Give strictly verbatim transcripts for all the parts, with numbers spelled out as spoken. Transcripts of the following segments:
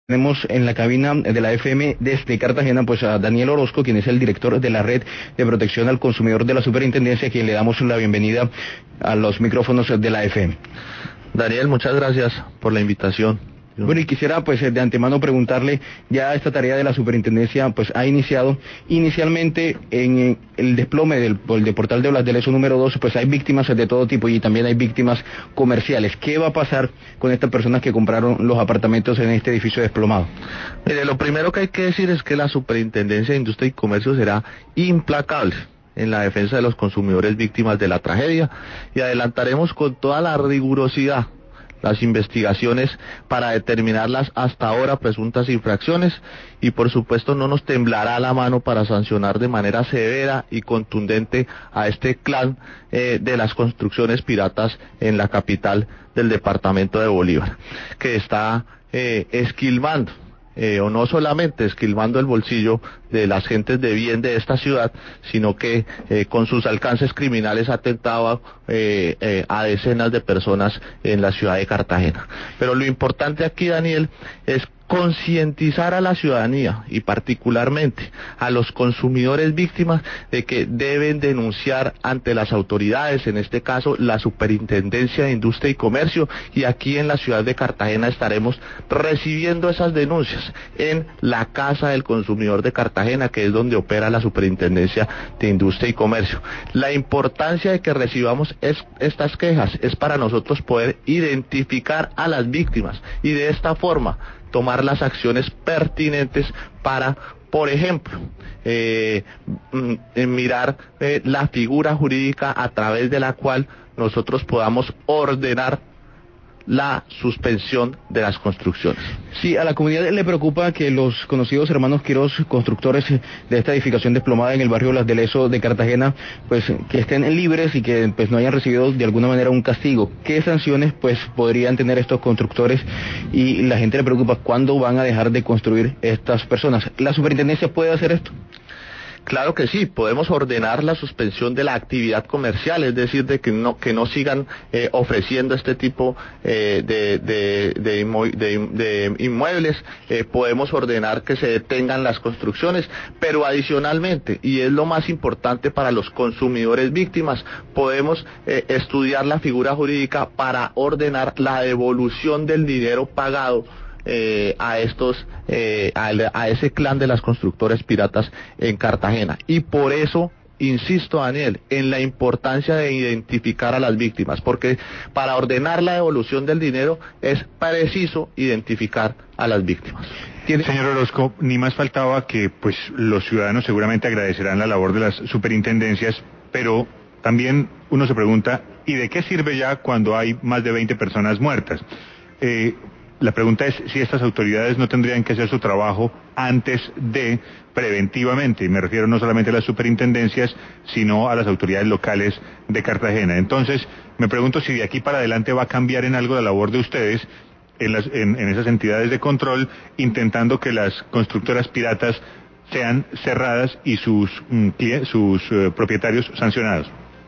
Tenemos en la cabina de la F M desde Cartagena pues a Daniel Orozco, quien es el director de la Red de Protección al Consumidor de la Superintendencia, a quien le damos la bienvenida a los micrófonos de la F M. Daniel, muchas gracias por la invitación. Bueno, y quisiera pues de antemano preguntarle, ya esta tarea de la superintendencia pues ha iniciado, inicialmente en el desplome del, del portal de Blas de Lezo número dos, pues hay víctimas de todo tipo y también hay víctimas comerciales. ¿Qué va a pasar con estas personas que compraron los apartamentos en este edificio desplomado? Mire, lo primero que hay que decir es que la Superintendencia de Industria y Comercio será implacable en la defensa de los consumidores víctimas de la tragedia y adelantaremos con toda la rigurosidad las investigaciones para determinar las hasta ahora presuntas infracciones y por supuesto no nos temblará la mano para sancionar de manera severa y contundente a este clan eh, de las construcciones piratas en la capital del departamento de Bolívar, que está eh, esquilmando Eh, o no solamente esquilmando el bolsillo de las gentes de bien de esta ciudad, sino que eh, con sus alcances criminales ha atentado eh, eh, a decenas de personas en la ciudad de Cartagena. Pero lo importante aquí, Daniel, es concientizar a la ciudadanía y particularmente a los consumidores víctimas de que deben denunciar ante las autoridades, en este caso la Superintendencia de Industria y Comercio, y aquí en la ciudad de Cartagena estaremos recibiendo esas denuncias en la Casa del Consumidor de Cartagena, que es donde opera la Superintendencia de Industria y Comercio. La importancia de que recibamos es, estas quejas es para nosotros poder identificar a las víctimas y de esta forma tomar las acciones pertinentes para, por ejemplo, eh, mirar eh, la figura jurídica a través de la cual nosotros podamos ordenar la suspensión de las construcciones. Sí, a la comunidad le preocupa que los conocidos hermanos Quiroz, constructores de esta edificación desplomada en el barrio Blas de Lezo de Cartagena, pues que estén libres y que pues no hayan recibido de alguna manera un castigo. ¿Qué sanciones pues podrían tener estos constructores? Y la gente le preocupa, ¿cuándo van a dejar de construir estas personas? ¿La superintendencia puede hacer esto? Claro que sí, podemos ordenar la suspensión de la actividad comercial, es decir, de que no que no sigan eh, ofreciendo este tipo eh, de, de, de, inmue de, de inmuebles, eh, podemos ordenar que se detengan las construcciones, pero adicionalmente, y es lo más importante para los consumidores víctimas, podemos eh, estudiar la figura jurídica para ordenar la devolución del dinero pagado Eh, a estos eh, a, a ese clan de las constructores piratas en Cartagena. Y por eso insisto, Daniel, en la importancia de identificar a las víctimas, porque para ordenar la devolución del dinero es preciso identificar a las víctimas. Señor Orozco, ni más faltaba que pues los ciudadanos seguramente agradecerán la labor de las superintendencias, pero también uno se pregunta, ¿y de qué sirve ya cuando hay más de veinte personas muertas? Eh, La pregunta es si estas autoridades no tendrían que hacer su trabajo antes de, preventivamente, y me refiero no solamente a las superintendencias, sino a las autoridades locales de Cartagena. Entonces, me pregunto si de aquí para adelante va a cambiar en algo la labor de ustedes en, las, en, en esas entidades de control, intentando que las constructoras piratas sean cerradas y sus, mm, sus uh, propietarios sancionados.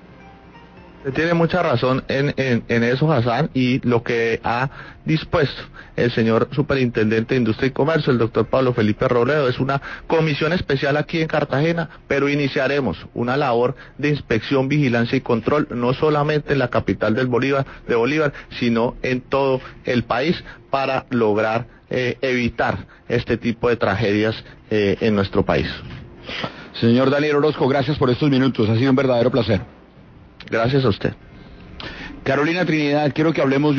Tiene mucha razón en, en, en eso, Hassan, y lo que ha dispuesto el señor Superintendente de Industria y Comercio, el doctor Pablo Felipe Robledo, es una comisión especial aquí en Cartagena, pero iniciaremos una labor de inspección, vigilancia y control, no solamente en la capital del Bolívar, de Bolívar, sino en todo el país, para lograr eh, evitar este tipo de tragedias eh, en nuestro país. Señor Daniel Orozco, gracias por estos minutos, ha sido un verdadero placer. Gracias a usted. Carolina Trinidad, quiero que hablemos de